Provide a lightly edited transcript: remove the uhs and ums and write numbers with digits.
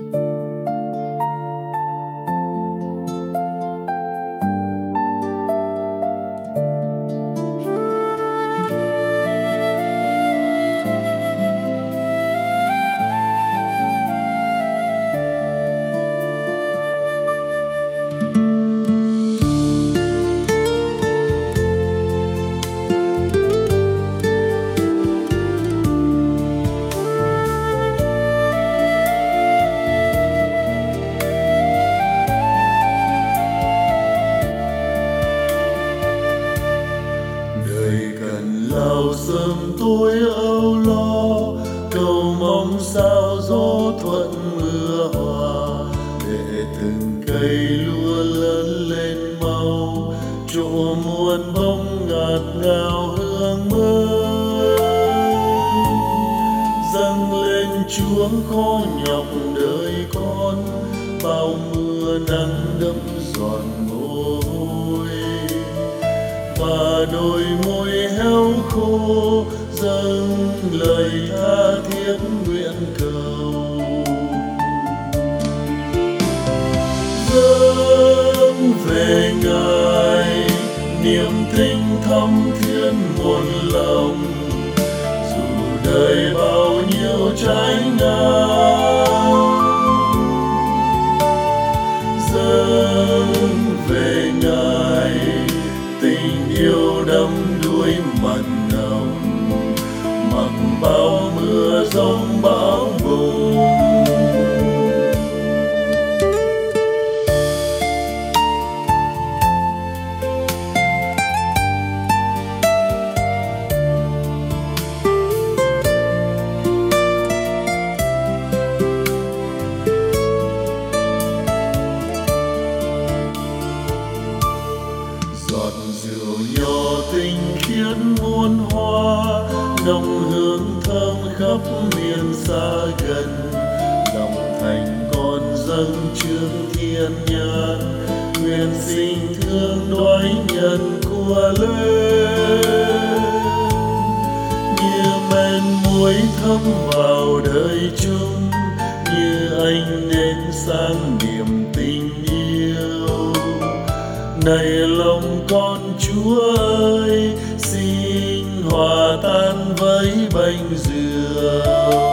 Nào sớm tối âu lo, cầu mong sao gió thuận mưa hòa, để từng cây lúa lớn lên mau, chỗ muôn bông ngạt ngào hương mới. Dâng lên Chúa khó nhọc đời con, bao mưa nắng đẫm giọt mồ hôi, và đôi môi héo khô dâng lời tha thiết nguyện cầu. Dâng về Ngài niềm tình thắm thiết một lòng, dù đời bao nhiêu trái ngang. Dâng về Ngài tình yêu đắm đuối mặn nồng, mặc bao mưa giông bão bùng. Giọt rượu nho tinh khiết muôn hoa, nồng hương thơm khắp miền xa gần. Lòng thành con dâng chương thiên nhãn, nguyện sinh thương đoái nhân của lên. Như men muối thấm vào đời chung, như ánh nến sáng niềm tình yêu. Này lòng con Chúa ơi, xin hòa tan với bánh rượu.